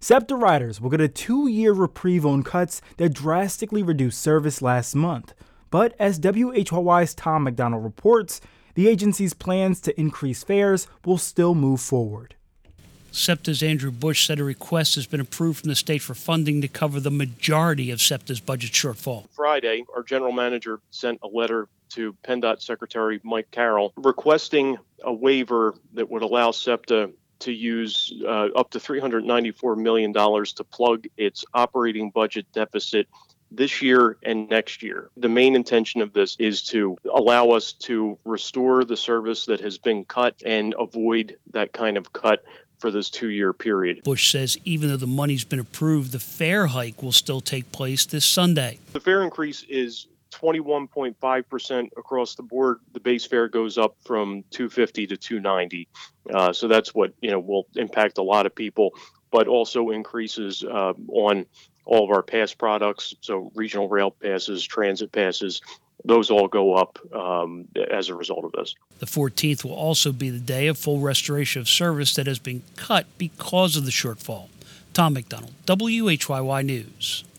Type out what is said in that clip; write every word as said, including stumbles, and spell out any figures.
SEPTA riders will get a two-year reprieve on cuts that drastically reduced service last month. But as W H Y Y's Tom McDonald reports, the agency's plans to increase fares will still move forward. SEPTA's Andrew Bush said a request has been approved from the state for funding to cover the majority of SEPTA's budget shortfall. Friday, our general manager sent a letter to PennDOT Secretary Mike Carroll requesting a waiver that would allow SEPTA to use uh, up to three hundred ninety-four million dollars to plug its operating budget deficit this year and next year. The main intention of this is to allow us to restore the service that has been cut and avoid that kind of cut for this two-year period. Bush says even though the money's been approved, the fare hike will still take place this Sunday. The fare increase is twenty-one point five percent across the board. The base fare goes up from two fifty to two ninety. Uh, so that's what, you know, will impact a lot of people, but also increases uh, on all of our pass products. So regional rail passes, transit passes, those all go up um, as a result of this. The fourteenth will also be the day of full restoration of service that has been cut because of the shortfall. Tom McDonald, W H Y Y News.